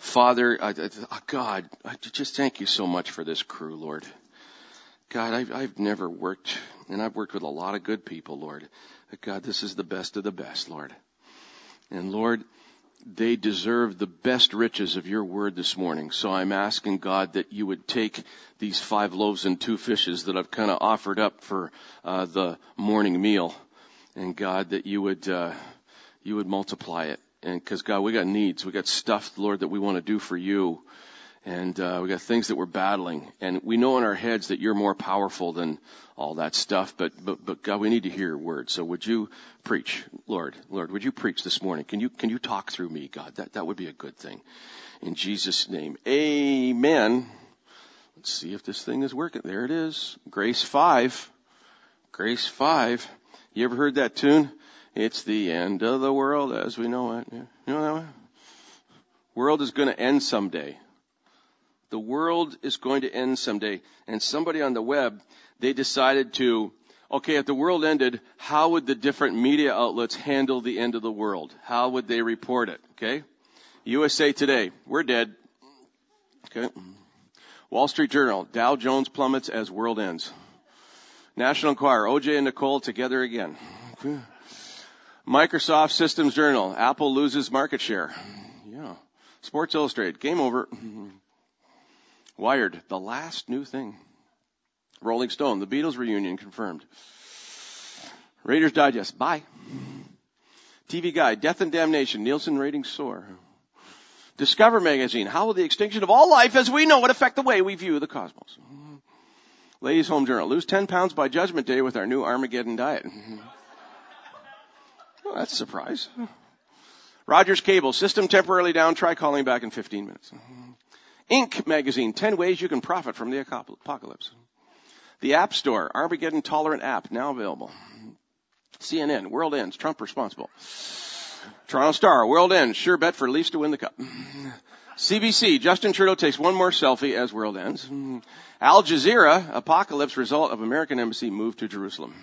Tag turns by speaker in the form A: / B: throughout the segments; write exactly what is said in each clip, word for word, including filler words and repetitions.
A: Father, I, I, God, I just thank you so much for this crew, Lord. God, I've, I've never worked, and I've worked with a lot of good people, Lord. But God, this is the best of the best, Lord. And Lord, they deserve the best riches of your word this morning. So I'm asking, God, that you would take these five loaves and two fishes that I've kind of offered up for uh, the morning meal. And God, that you would, uh, you would multiply it. And because God, we got needs. We got stuff, Lord, that we want to do for you. And uh, we got things that we're battling. And we know in our heads that you're more powerful than all that stuff. But, but, but God, we need to hear your word. So would you preach, Lord, Lord, would you preach this morning? Can you, can you talk through me, God? That, that would be a good thing. In Jesus' name, amen. Let's see if this thing is working. There it is. Grace five. Grace five. You ever heard that tune? It's the end of the world as we know it. You know that one? World is going to end someday. The world is going to end someday. And somebody on the web, they decided to, okay, if the world ended, how would the different media outlets handle the end of the world? How would they report it? Okay? U S A Today, we're dead. Okay? Wall Street Journal, Dow Jones plummets as world ends. National Enquirer, O J and Nicole together again. Okay. Microsoft Systems Journal, Apple loses market share. Yeah. Sports Illustrated, game over. Wired, the last new thing. Rolling Stone, the Beatles reunion confirmed. Raiders Digest, bye. T V Guide, Death and Damnation, Nielsen ratings soar. Discover Magazine, how will the extinction of all life as we know it affect the way we view the cosmos? Ladies Home Journal, lose ten pounds by Judgment Day with our new Armageddon diet. Well, that's a surprise. Rogers Cable, system temporarily down, try calling back in fifteen minutes. Inc magazine, ten ways you can profit from the apocalypse. The App Store, Armageddon tolerant app, now available. C N N, world ends, Trump responsible. Toronto Star, world ends, sure bet for Leafs to win the cup. C B C, Justin Trudeau takes one more selfie as world ends. Al Jazeera, apocalypse result of American embassy move to Jerusalem.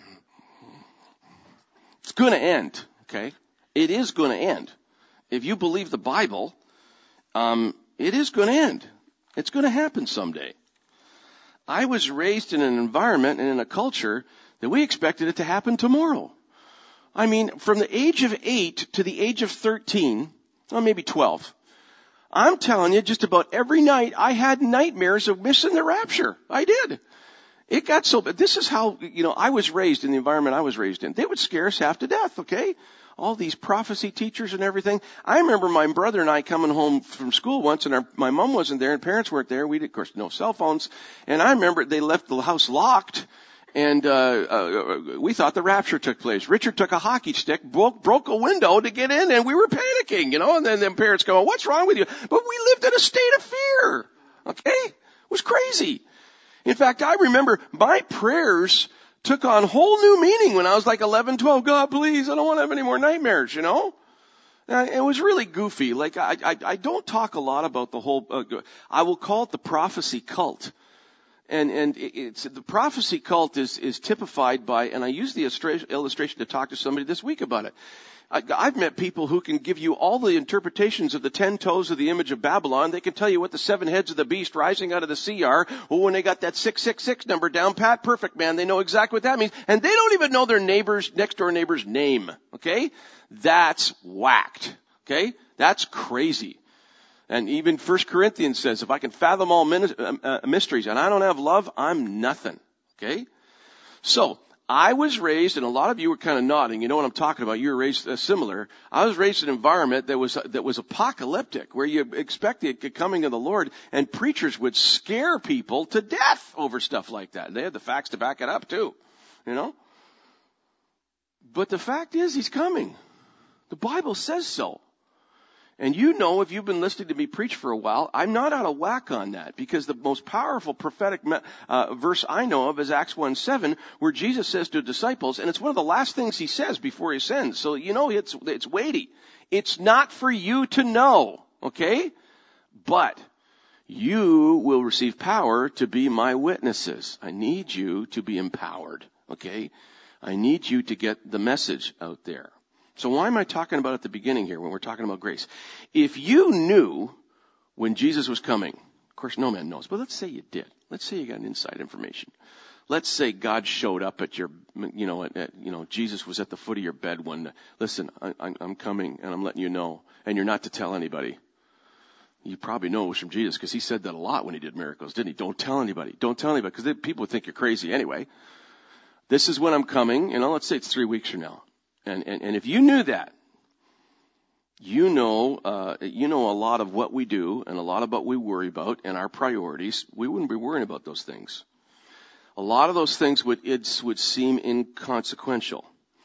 A: It's going to end, okay? It is going to end. If you believe the Bible, um, it is going to end. It's going to happen someday. I was raised in an environment and in a culture that we expected it to happen tomorrow. I mean, from the age of eight to the age of thirteen, or maybe twelve, I'm telling you, just about every night I had nightmares of missing the rapture. I did. It got so bad. This is how, you know, I was raised in the environment I was raised in. They would scare us half to death, okay? All these prophecy teachers and everything. I remember my brother and I coming home from school once, and our, my mom wasn't there and parents weren't there. We did, of course, no cell phones. And I remember they left the house locked, and uh, uh we thought the rapture took place. Richard took a hockey stick, broke, broke a window to get in, and we were panicking, you know. And then the parents go, "What's wrong with you?" But we lived in a state of fear, okay? It was crazy. In fact, I remember my prayers took on whole new meaning when I was like eleven, twelve. God, please, I don't want to have any more nightmares, you know? And it was really goofy. Like, I, I, I don't talk a lot about the whole, uh, I will call it the prophecy cult. And, and it's, the prophecy cult is, is typified by, and I used the illustration to talk to somebody this week about it. I, I've met people who can give you all the interpretations of the ten toes of the image of Babylon. They can tell you what the seven heads of the beast rising out of the sea are. Oh, when they got that six six six number down pat, perfect, man. They know exactly what that means. And they don't even know their neighbor's, next door neighbor's name. Okay? That's whacked. Okay? That's crazy. And even First Corinthians says, if I can fathom all mysteries and I don't have love, I'm nothing. Okay? So, I was raised, and a lot of you were kind of nodding. You know what I'm talking about. You were raised uh, similar. I was raised in an environment that was uh, that was apocalyptic, where you expect the coming of the Lord, and preachers would scare people to death over stuff like that. They had the facts to back it up too, you know. But the fact is, He's coming. The Bible says so. And you know, if you've been listening to me preach for a while, I'm not out of whack on that, because the most powerful prophetic uh, verse I know of is Acts one seven, where Jesus says to disciples, and it's one of the last things He says before He ascends. So, you know, it's, it's weighty. It's not for you to know, okay? But you will receive power to be my witnesses. I need you to be empowered, okay? I need you to get the message out there. So why am I talking about at the beginning here when we're talking about grace? If you knew when Jesus was coming. Of course, no man knows, but let's say you did. Let's say you got inside information. Let's say God showed up at your, you know, at, at, you know, Jesus was at the foot of your bed one day. Listen, I, I, I'm coming and I'm letting you know, and you're not to tell anybody. You probably know it was from Jesus because he said that a lot when he did miracles, didn't he? Don't tell anybody. Don't tell anybody because people would think you're crazy anyway. This is when I'm coming, you know, let's say it's three weeks from now. And, and, and if you knew that, you know, uh, you know a lot of what we do and a lot of what we worry about and our priorities. We wouldn't be worrying about those things. A lot of those things would, it would seem inconsequential.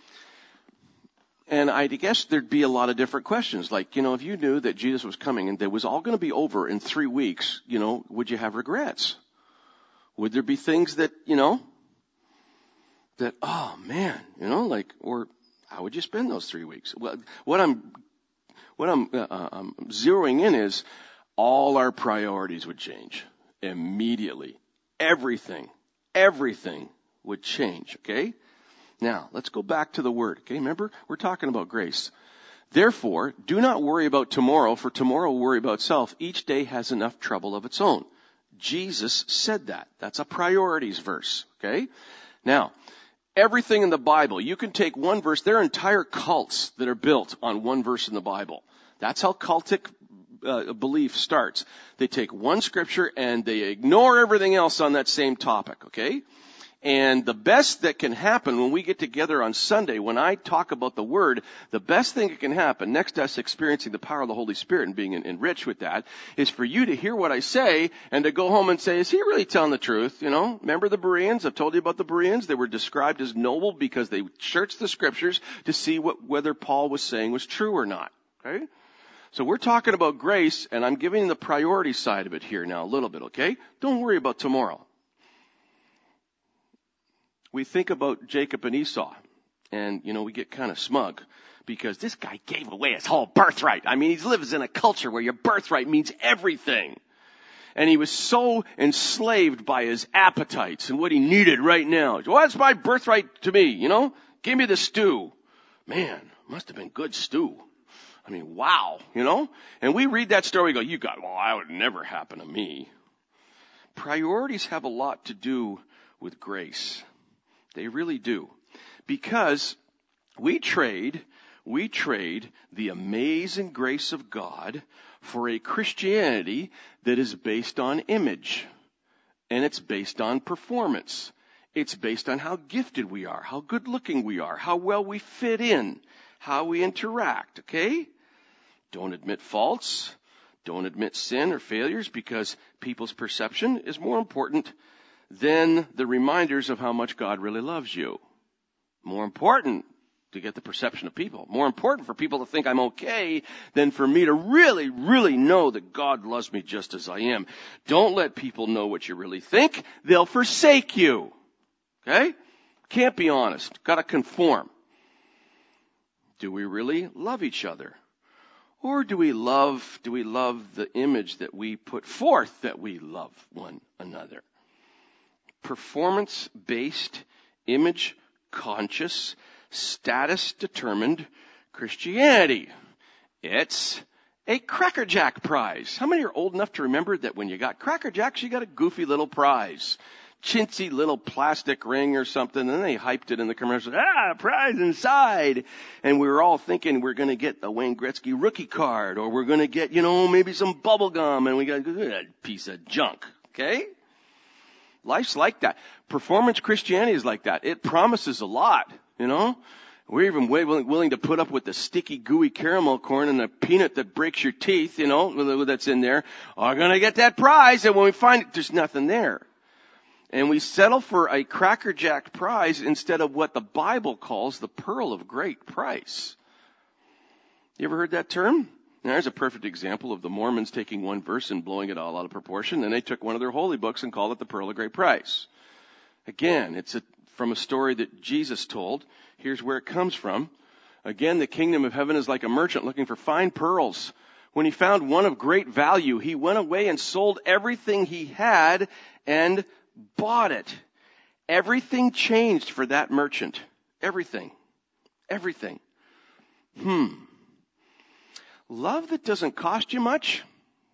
A: And I guess there'd be a lot of different questions. Like, you know, if you knew that Jesus was coming and that was all going to be over in three weeks, you know, would you have regrets? Would there be things that, you know, that, oh man, you know, like, or how would you spend those three weeks? Well, what I'm, what I'm, uh, I'm zeroing in is all our priorities would change immediately. Everything, everything would change, okay? Now, let's go back to the word, okay? Remember, we're talking about grace. Therefore, do not worry about tomorrow, for tomorrow will worry about itself. Each day has enough trouble of its own. Jesus said that. That's a priorities verse, okay? Now, everything in the Bible, you can take one verse. There are entire cults that are built on one verse in the Bible. That's how cultic uh, belief starts. They take one scripture and they ignore everything else on that same topic, okay? And the best that can happen when we get together on Sunday, when I talk about the Word, the best thing that can happen, next to us experiencing the power of the Holy Spirit and being enriched with that, is for you to hear what I say and to go home and say, is he really telling the truth? You know, remember the Bereans? I've told you about the Bereans. They were described as noble because they searched the Scriptures to see what, whether Paul was saying was true or not. Okay? So we're talking about grace, and I'm giving the priority side of it here now a little bit, okay? Don't worry about tomorrow. We think about Jacob and Esau, and, you know, we get kind of smug because this guy gave away his whole birthright. I mean, he lives in a culture where your birthright means everything. And he was so enslaved by his appetites and what he needed right now. Well, that's my birthright to me, you know? Give me the stew. Man, must have been good stew. I mean, wow, you know? And we read that story and go, you got, well, that would never happen to me. Priorities have a lot to do with grace. They really do. Because we trade, we trade the amazing grace of God for a Christianity that is based on image. And it's based on performance. It's based on how gifted we are, how good looking we are, how well we fit in, how we interact, okay? Don't admit faults. Don't admit sin or failures because people's perception is more important than the reminders of how much God really loves you. More important to get the perception of people. More important for people to think I'm okay than for me to really, really know that God loves me just as I am. Don't let people know what you really think. They'll forsake you. Okay? Can't be honest. Gotta conform. Do we really love each other? Or do we love, do we love the image that we put forth that we love one another? Performance-based, image-conscious, status-determined Christianity. It's a Cracker Jack prize. How many are old enough to remember that when you got Cracker Jacks, you got a goofy little prize? Chintzy little plastic ring or something, and then they hyped it in the commercial. Ah, prize inside. And we were all thinking we're going to get a Wayne Gretzky rookie card, or we're going to get, you know, maybe some bubble gum, and we got a piece of junk. Okay? Life's like that. Performance Christianity is like that. It promises a lot, you know. We're even way willing to put up with the sticky, gooey caramel corn and the peanut that breaks your teeth, you know, that's in there. We're going to get that prize, and when we find it, there's nothing there. And we settle for a Cracker Jack prize instead of what the Bible calls the pearl of great price. You ever heard that term? Now, there's a perfect example of the Mormons taking one verse and blowing it all out of proportion. And they took one of their holy books and called it the pearl of great price. Again, it's a, from a story that Jesus told. Here's where it comes from. Again, the kingdom of heaven is like a merchant looking for fine pearls. When he found one of great value, he went away and sold everything he had and bought it. Everything changed for that merchant. Everything. Everything. Hmm. Love that doesn't cost you much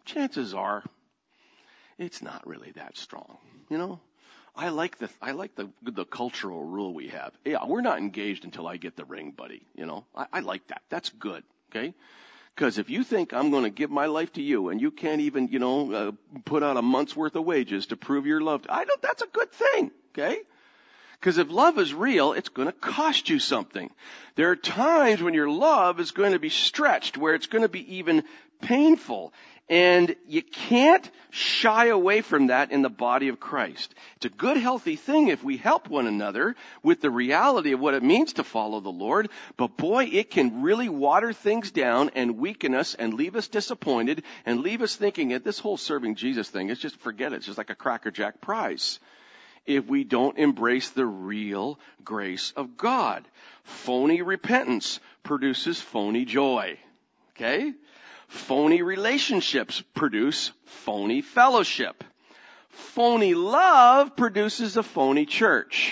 A: chances are it's not really that strong. You know, I like the I like the the cultural rule we have. Yeah, we're not engaged until I get the ring, buddy. You know, I, I like that. That's good. Okay. Because if you think I'm going to give my life to you and you can't even, you know, uh, put out a month's worth of wages to prove you're loved, I don't, that's a good thing, okay? Because if love is real, it's going to cost you something. There are times when your love is going to be stretched, where it's going to be even painful. And you can't shy away from that in the body of Christ. It's a good, healthy thing if we help one another with the reality of what it means to follow the Lord. But boy, it can really water things down and weaken us and leave us disappointed and leave us thinking that this whole serving Jesus thing is just, forget it. It's just like a Cracker Jack prize. If we don't embrace the real grace of God. Phony repentance produces phony joy. Okay? Phony relationships produce phony fellowship. Phony love produces a phony church.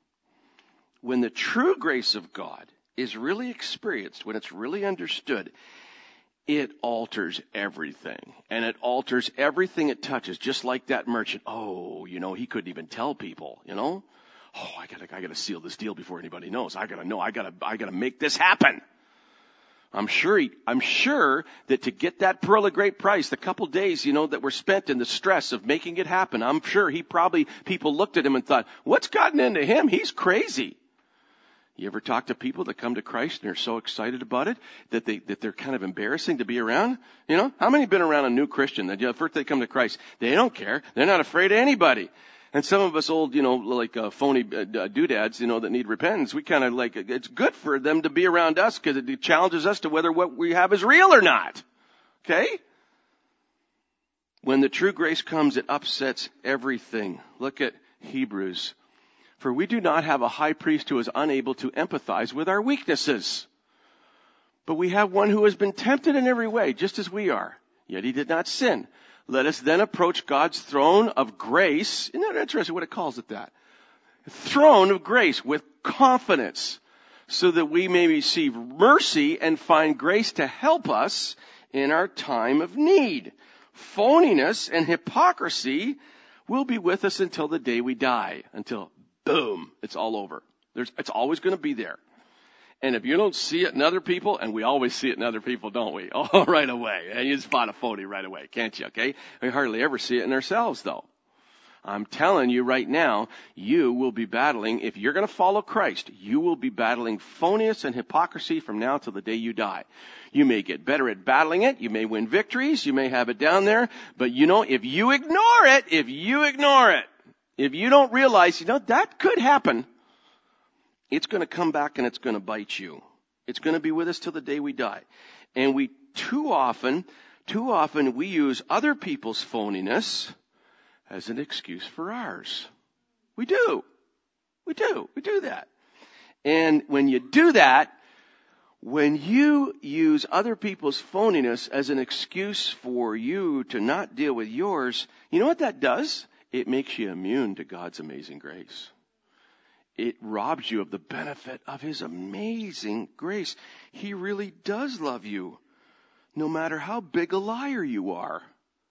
A: When the true grace of God is really experienced, when it's really understood, it alters everything. And it alters everything it touches, just like that merchant. Oh, you know, he couldn't even tell people, you know. Oh, I gotta, I gotta seal this deal before anybody knows. I gotta know, I gotta, I gotta make this happen. I'm sure he, I'm sure that to get that pearl of great price, the couple days, you know, that were spent in the stress of making it happen, I'm sure he probably, people looked at him and thought, what's gotten into him? He's crazy. You ever talk to people that come to Christ and are so excited about it that they, that they're kind of embarrassing to be around? You know, how many have been around a new Christian that, you know, first they come to Christ, they don't care. They're not afraid of anybody. And some of us old, you know, like uh, phony uh, doodads, you know, that need repentance, we kind of like, it's good for them to be around us because it challenges us to whether what we have is real or not. Okay? When the true grace comes, it upsets everything. Look at Hebrews. For we do not have a high priest who is unable to empathize with our weaknesses. But we have one who has been tempted in every way, just as we are. Yet he did not sin. Let us then approach God's throne of grace. Isn't that interesting what it calls it that? Throne of grace with confidence so that we may receive mercy and find grace to help us in our time of need. Phoniness and hypocrisy will be with us until the day we die. Until, boom, it's all over. There's, it's always going to be there. And if you don't see it in other people, and we always see it in other people, don't we? Oh, right away. And you spot a phony right away, can't you? Okay? We hardly ever see it in ourselves, though. I'm telling you right now, you will be battling, if you're going to follow Christ, you will be battling phoniness and hypocrisy from now till the day you die. You may get better at battling it. You may win victories. You may have it down there. But you know, if you ignore it, if you ignore it, if you don't realize, you know, that could happen, it's going to come back and it's going to bite you. It's going to be with us till the day we die. And we too often, too often we use other people's phoniness as an excuse for ours. We do. We do. We do that. And when you do that, when you use other people's phoniness as an excuse for you to not deal with yours, you know what that does? It makes you immune to God's amazing grace. It robs you of the benefit of His amazing grace. He really does love you, no matter how big a liar you are.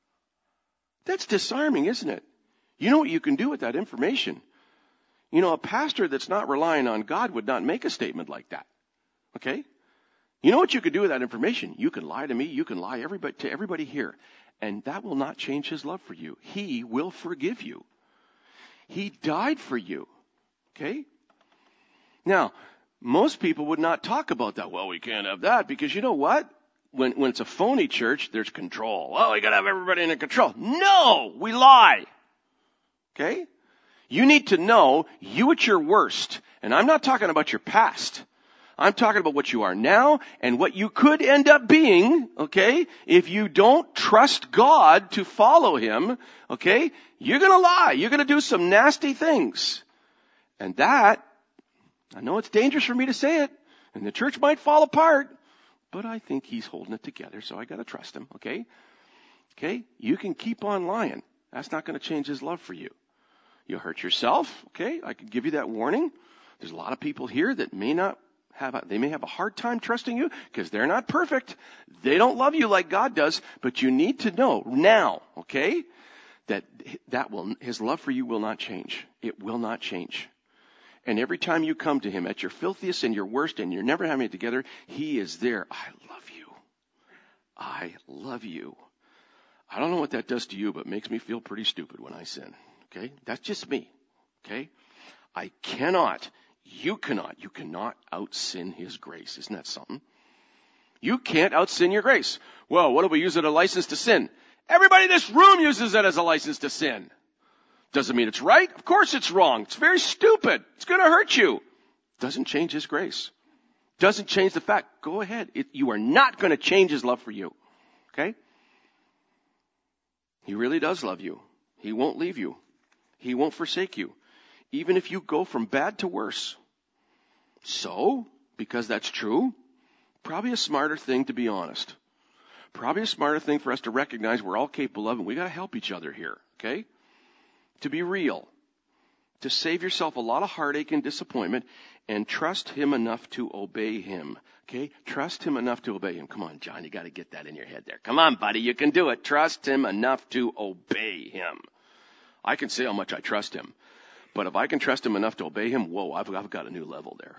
A: That's disarming, isn't it? You know what you can do with that information? You know, a pastor that's not relying on God would not make a statement like that. Okay? You know what you could do with that information? You can lie to me. You can lie everybody, to everybody here. And that will not change His love for you. He will forgive you. He died for you. Okay? Now, most people would not talk about that. Well, we can't have that because you know what? When, when it's a phony church, there's control. Oh, we got to have everybody under control. No, we lie. Okay? You need to know you at your worst. And I'm not talking about your past. I'm talking about what you are now and what you could end up being, okay? If you don't trust God to follow Him, okay? You're going to lie. You're going to do some nasty things. And that, I know it's dangerous for me to say it, and the church might fall apart, but I think He's holding it together, so I got to trust Him, okay? Okay? You can keep on lying. That's not going to change His love for you. You'll hurt yourself, okay? I can give you that warning. There's a lot of people here that may not have a, they may have a hard time trusting you because they're not perfect. They don't love you like God does, but you need to know now, okay, that that will, his love for you will not change. It will not change. And every time you come to him at your filthiest and your worst and you're never having it together, he is there. I love you. I love you. I don't know what that does to you, but it makes me feel pretty stupid when I sin. Okay? That's just me. Okay? I cannot, you cannot, you cannot out-sin his grace. Isn't that something? You can't out-sin your grace. Well, what do we use it as a license to sin? Everybody in this room uses it as a license to sin. Doesn't mean it's right. Of course it's wrong. It's very stupid. It's going to hurt you. Doesn't change his grace. Doesn't change the fact. Go ahead. It, you are not going to change his love for you. Okay? He really does love you. He won't leave you. He won't forsake you. Even if you go from bad to worse. So, because that's true, probably a smarter thing, to be honest. Probably a smarter thing for us to recognize we're all capable of, and we got to help each other here. Okay? To be real. To save yourself a lot of heartache and disappointment, and trust him enough to obey him. Okay? Trust him enough to obey him. Come on, John, you got to get that in your head there. Come on, buddy, you can do it. Trust him enough to obey him. I can say how much I trust him. But if I can trust him enough to obey him, whoa, I've, I've got a new level there.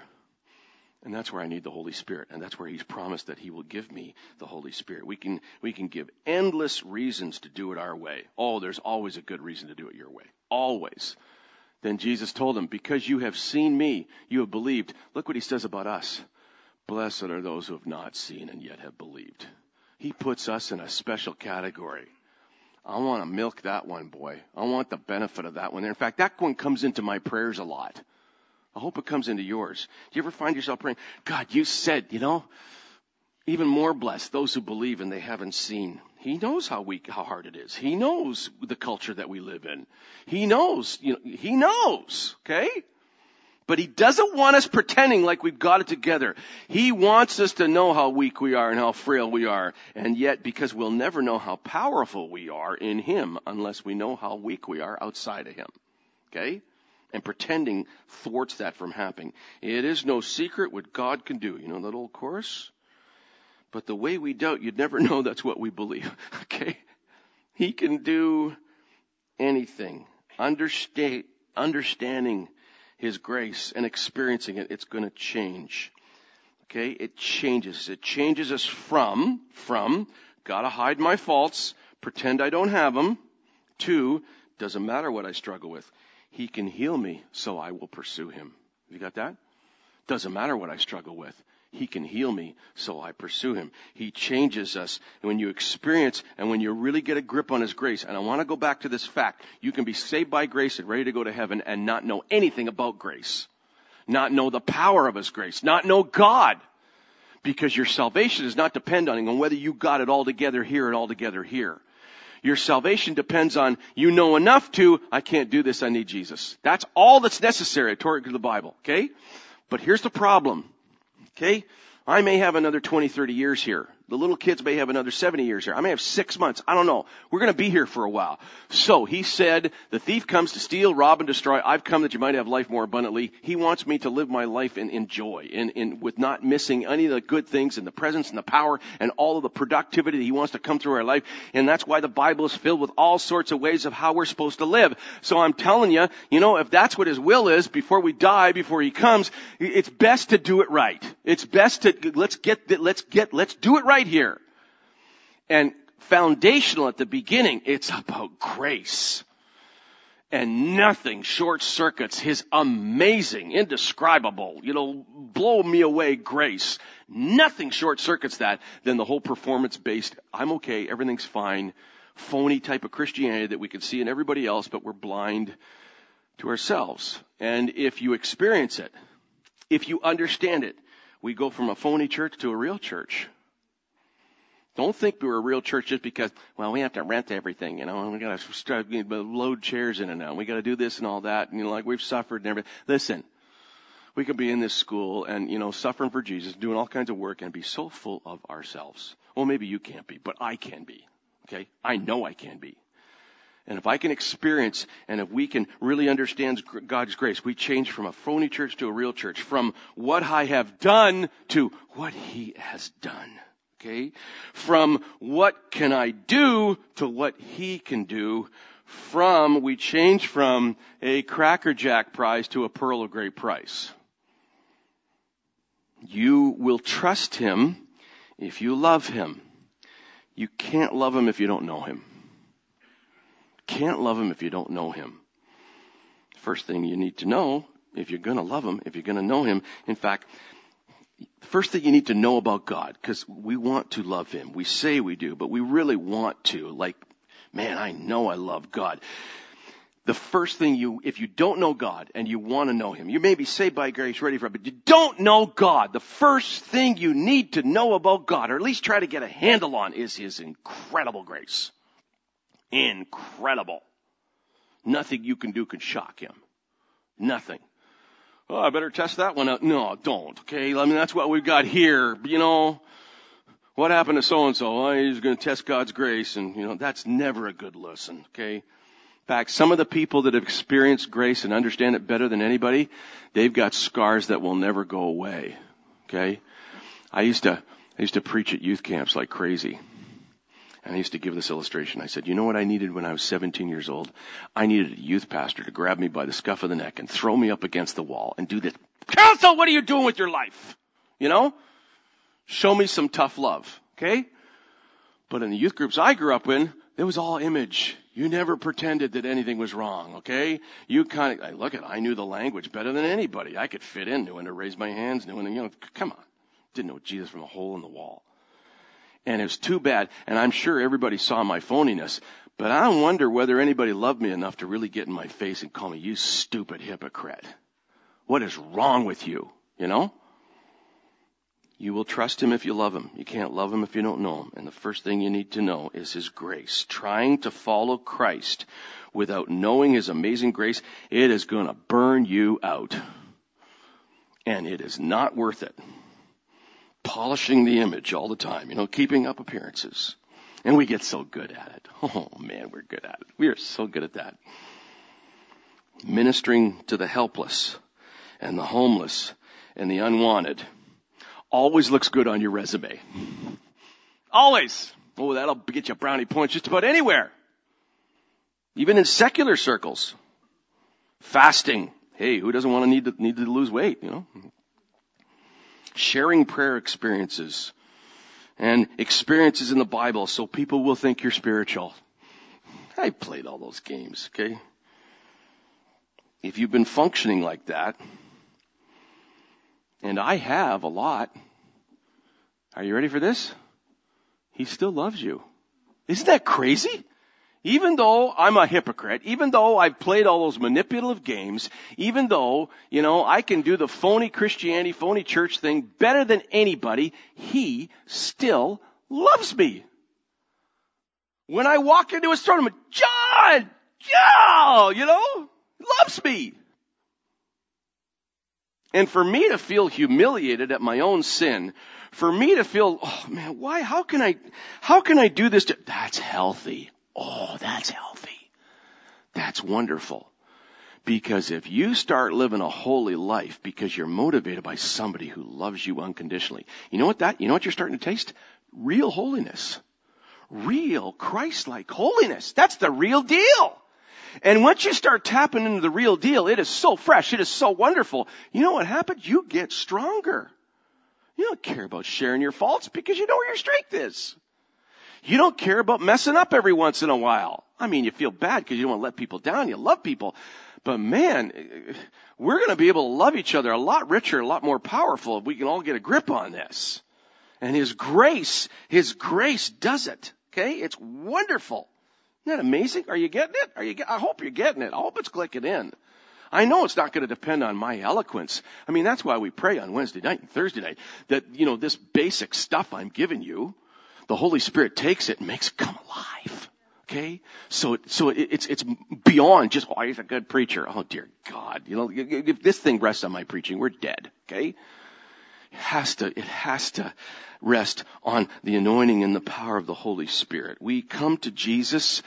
A: And that's where I need the Holy Spirit. And that's where he's promised that he will give me the Holy Spirit. We can, we can give endless reasons to do it our way. Oh, there's always a good reason to do it your way. Always. Then Jesus told them, because you have seen me, you have believed. Look what he says about us. Blessed are those who have not seen and yet have believed. He puts us in a special category. I want to milk that one, boy. I want the benefit of that one. In fact, that one comes into my prayers a lot. I hope it comes into yours. Do you ever find yourself praying, God, you said, you know, even more blessed, those who believe and they haven't seen. He knows how weak, how hard it is. He knows the culture that we live in. He knows, you know, he knows, okay? But he doesn't want us pretending like we've got it together. He wants us to know how weak we are and how frail we are. And yet, because we'll never know how powerful we are in him unless we know how weak we are outside of him. Okay? And pretending thwarts that from happening. It is no secret what God can do. You know that old chorus? But the way we doubt, you'd never know that's what we believe. Okay? He can do anything. Understand, understanding his grace and experiencing it, it's going to change. Okay? It changes. It changes us from, from, gotta hide my faults, pretend I don't have them, to, doesn't matter what I struggle with. He can heal me, so I will pursue him. Have you got that? Doesn't matter what I struggle with. He can heal me, so I pursue him. He changes us. And when you experience and when you really get a grip on his grace, and I want to go back to this fact, you can be saved by grace and ready to go to heaven and not know anything about grace. Not know the power of his grace. Not know God. Because your salvation does not depend on whether you got it all together here and all together here. Your salvation depends on you know enough to, I can't do this, I need Jesus. That's all that's necessary according to the Bible, okay? But here's the problem, okay? I may have another twenty, thirty years here. The little kids may have another seventy years here. I may have six months. I don't know. We're going to be here for a while. So he said, the thief comes to steal, rob, and destroy. I've come that you might have life more abundantly. He wants me to live my life in, in joy, in, in, with not missing any of the good things and the presence and the power and all of the productivity that he wants to come through our life. And that's why the Bible is filled with all sorts of ways of how we're supposed to live. So I'm telling you, you know, if that's what his will is before we die, before he comes, it's best to do it right. It's best to, let's get, let's get, let's do it right here. And foundational at the beginning, it's about grace. And nothing short circuits his amazing, indescribable, you know, blow me away grace. Nothing short circuits that than the whole performance based, I'm okay, everything's fine, phony type of Christianity that we can see in everybody else, but we're blind to ourselves. And if you experience it, if you understand it, we go from a phony church to a real church. Don't think we're a real church just because, well, we have to rent everything, you know, and we got to load chairs in and out. We got to do this and all that, and you know, like we've suffered and everything. Listen, we could be in this school and, you know, suffering for Jesus, doing all kinds of work and be so full of ourselves. Well, maybe you can't be, but I can be. Okay? I know I can be. And if I can experience, and if we can really understand God's grace, we change from a phony church to a real church, from what I have done to what He has done. Okay? From what can I do to what He can do. From, we change from a Cracker Jack prize to a pearl of great price. You will trust Him if you love Him. You can't love Him if you don't know Him. Can't love Him if you don't know Him. First thing you need to know, if you're going to love Him, if you're going to know Him, in fact, the first thing you need to know about God, because we want to love Him. We say we do, but we really want to. Like, man, I know I love God. The first thing you, if you don't know God and you want to know Him, you may be saved by grace, ready for it, but you don't know God. The first thing you need to know about God, or at least try to get a handle on, is His incredible grace. Incredible. Nothing you can do can shock Him. Nothing. Oh, I better test that one out. No, don't. Okay. I mean, that's what we've got here. You know, what happened to so-and-so? Oh, he's going to test God's grace. And, you know, that's never a good lesson. Okay. In fact, some of the people that have experienced grace and understand it better than anybody, they've got scars that will never go away. Okay. I used to, I used to preach at youth camps like crazy. And I used to give this illustration. I said, you know what I needed when I was seventeen years old? I needed a youth pastor to grab me by the scuff of the neck and throw me up against the wall and do this. Counsel, what are you doing with your life? You know? Show me some tough love. Okay? But in the youth groups I grew up in, it was all image. You never pretended that anything was wrong. Okay? You kind of, look at, I knew the language better than anybody. I could fit in, knew when to raise my hands, knew when to, you know, come on. Didn't know Jesus from a hole in the wall. And it was too bad, and I'm sure everybody saw my phoniness, but I wonder whether anybody loved me enough to really get in my face and call me, you stupid hypocrite. What is wrong with you? You know? You will trust Him if you love Him. You can't love Him if you don't know Him. And the first thing you need to know is His grace. Trying to follow Christ without knowing His amazing grace, it is going to burn you out. And it is not worth it. Polishing the image all the time, you know, keeping up appearances. And we get so good at it. Oh man, we're good at it. We are so good at that. Ministering to the helpless and the homeless and the unwanted always looks good on your resume. Always. Oh, that'll get you brownie points just about anywhere. Even in secular circles. Fasting. Hey, who doesn't want to need to, need to lose weight, you know? Sharing prayer experiences and experiences in the Bible so people will think you're spiritual. I played all those games, okay? If you've been functioning like that, and I have a lot, are you ready for this? He still loves you. Isn't that crazy? Even though I'm a hypocrite, even though I've played all those manipulative games, even though, you know, I can do the phony Christianity, phony church thing better than anybody, He still loves me. When I walk into His throne, I'm like, John, John, you know, loves me. And for me to feel humiliated at my own sin, for me to feel, oh man, why, how can I, how can I do this to, that's healthy. Oh, that's healthy. That's wonderful. Because if you start living a holy life because you're motivated by somebody who loves you unconditionally, you know what that, you know what you're starting to taste? Real holiness. Real Christ-like holiness. That's the real deal. And once you start tapping into the real deal, it is so fresh. It is so wonderful. You know what happens? You get stronger. You don't care about sharing your faults because you know where your strength is. You don't care about messing up every once in a while. I mean, you feel bad because you don't want to let people down. You love people. But man, we're going to be able to love each other a lot richer, a lot more powerful if we can all get a grip on this. And His grace, His grace does it. Okay? It's wonderful. Isn't that amazing? Are you getting it? Are you? I hope you're getting it. I hope it's clicking in. I know it's not going to depend on my eloquence. I mean, that's why we pray on Wednesday night and Thursday night that, you know, this basic stuff I'm giving you, the Holy Spirit takes it and makes it come alive. Okay? So, so it, it's, it's beyond just, oh, he's a good preacher. Oh, dear God. You know, if this thing rests on my preaching, we're dead. Okay? It has to, it has to rest on the anointing and the power of the Holy Spirit. We come to Jesus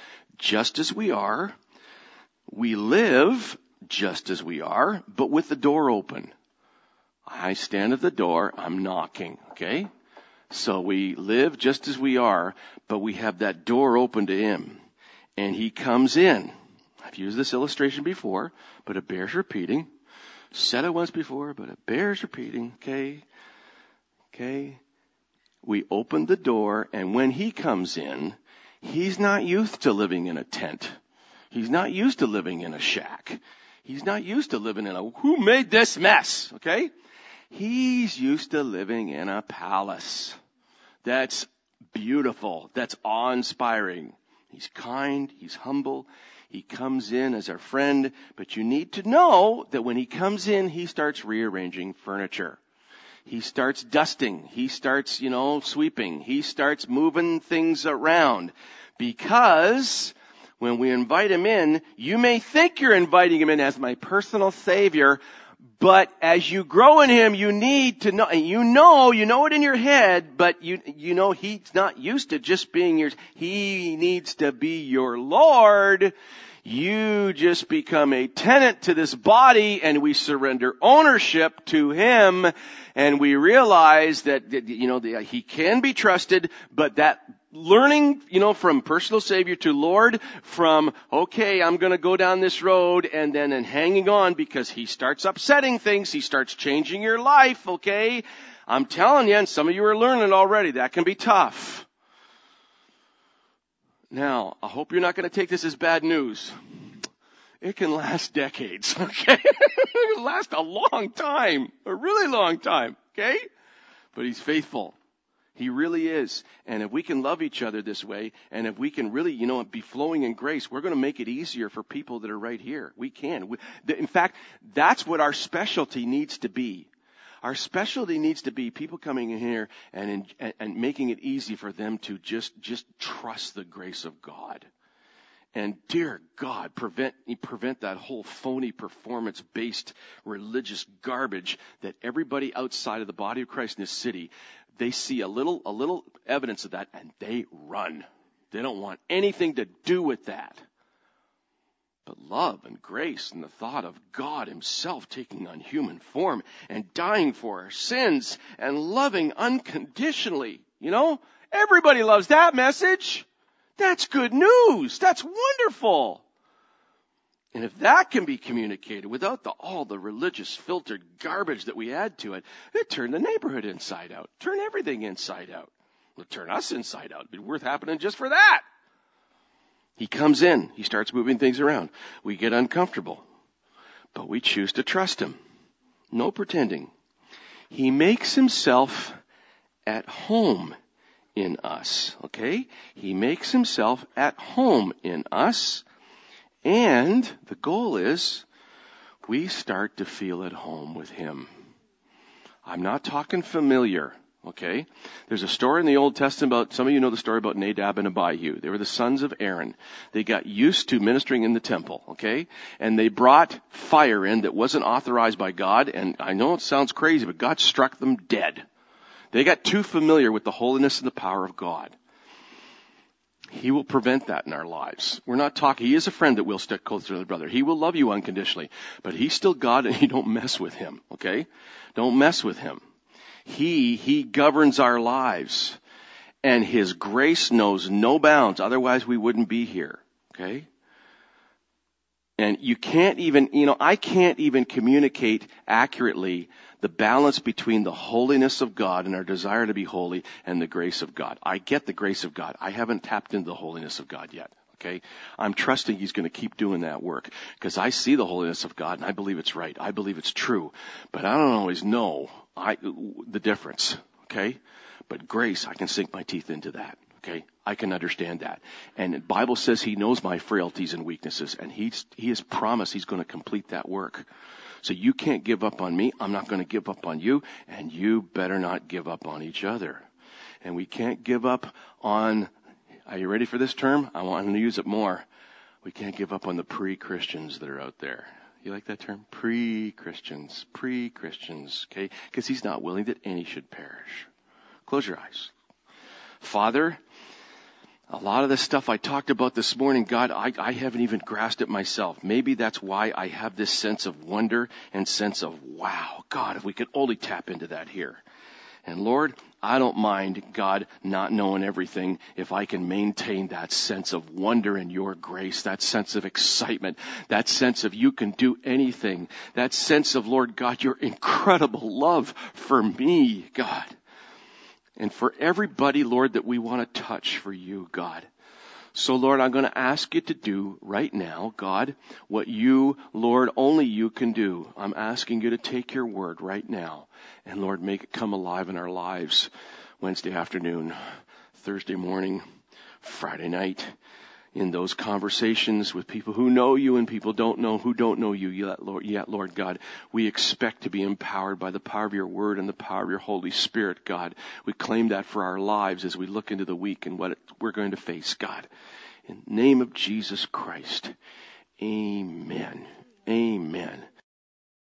A: just as we are. We live just as we are, but with the door open. I stand at the door, I'm knocking, okay? So we live just as we are, but we have that door open to him. And he comes in. I've used this illustration before, but it bears repeating. Said it once before, but it bears repeating, okay? Okay? We open the door, and when he comes in, he's not used to living in a tent. He's not used to living in a shack. He's not used to living in a, who made this mess, okay? He's used to living in a palace. That's beautiful. That's awe-inspiring. He's kind. He's humble. He comes in as our friend. But you need to know that when he comes in, he starts rearranging furniture. He starts dusting. He starts, you know, sweeping. He starts moving things around. Because when we invite him in, you may think you're inviting him in as my personal savior, but as you grow in him, you need to know, and you know, you know it in your head, but you, you know he's not used to just being yours. He needs to be your Lord. You just become a tenant to this body, and we surrender ownership to him, and we realize that, you know, he can be trusted, but that learning, you know, from personal Savior to Lord, from, okay, I'm going to go down this road, and then and hanging on because he starts upsetting things, he starts changing your life, okay? I'm telling you, and some of you are learning already, that can be tough. Now, I hope you're not going to take this as bad news. It can last decades, okay? It can last a long time, a really long time, okay? But he's faithful. He really is. And if we can love each other this way, and if we can really, you know, be flowing in grace, we're going to make it easier for people that are right here. We can. We, in fact, that's what our specialty needs to be. Our specialty needs to be people coming in here and, and, and making it easy for them to just, just trust the grace of God. And dear God, prevent, prevent that whole phony performance-based religious garbage that everybody outside of the body of Christ in this city, they see a little, a little evidence of that and they run. They don't want anything to do with that. But love and grace and the thought of God himself taking on human form and dying for our sins and loving unconditionally. You know, everybody loves that message. That's good news. That's wonderful. And if that can be communicated without the, all the religious filtered garbage that we add to it, it turn the neighborhood inside out. Turn everything inside out. It'll turn us inside out. It'd be worth happening just for that. He comes in. He starts moving things around. We get uncomfortable. But we choose to trust him. No pretending. He makes himself at home in us. Okay? He makes himself at home in us. And the goal is we start to feel at home with him. I'm not talking familiar. Okay? There's a story in the Old Testament about, some of you know the story about Nadab and Abihu. They were the sons of Aaron. They got used to ministering in the temple, okay? And they brought fire in that wasn't authorized by God, and I know it sounds crazy, but God struck them dead. They got too familiar with the holiness and the power of God. He will prevent that in our lives. We're not talking, he is a friend that will stick closer to the brother. He will love you unconditionally, but he's still God and you don't mess with him, okay? Don't mess with him. He, he governs our lives. And his grace knows no bounds. Otherwise we wouldn't be here. Okay? And you can't even, you know, I can't even communicate accurately the balance between the holiness of God and our desire to be holy and the grace of God. I get the grace of God. I haven't tapped into the holiness of God yet. Okay? I'm trusting he's going to keep doing that work because I see the holiness of God and I believe it's right. I believe it's true. But I don't always know I, the difference. Okay? But grace, I can sink my teeth into that. Okay? I can understand that. And the Bible says he knows my frailties and weaknesses and he's, he has promised he's going to complete that work. So you can't give up on me. I'm not going to give up on you and you better not give up on each other. And we can't give up on, are you ready for this term? I want to use it more. We can't give up on the pre-Christians that are out there. You like that term? Pre-Christians. Pre-Christians. Okay? Because he's not willing that any should perish. Close your eyes. Father, A lot of the stuff I talked about this morning, God, I, I haven't even grasped it myself. Maybe that's why I have this sense of wonder and sense of, wow, God, if we could only tap into that here. And Lord, I don't mind, God, not knowing everything if I can maintain that sense of wonder in your grace, that sense of excitement, that sense of you can do anything, that sense of, Lord God, your incredible love for me, God. And for everybody, Lord, that we want to touch for you, God. So, Lord, I'm going to ask you to do right now, God, what you, Lord, only you can do. I'm asking you to take your word right now and, Lord, make it come alive in our lives Wednesday afternoon, Thursday morning, Friday night, in those conversations with people who know you and people don't know who don't know you yet, Lord, yet, Lord God. We expect to be empowered by the power of your word and the power of your Holy Spirit, God. We claim that for our lives as we look into the week and what we're going to face, God. In the name of Jesus Christ, amen. Amen.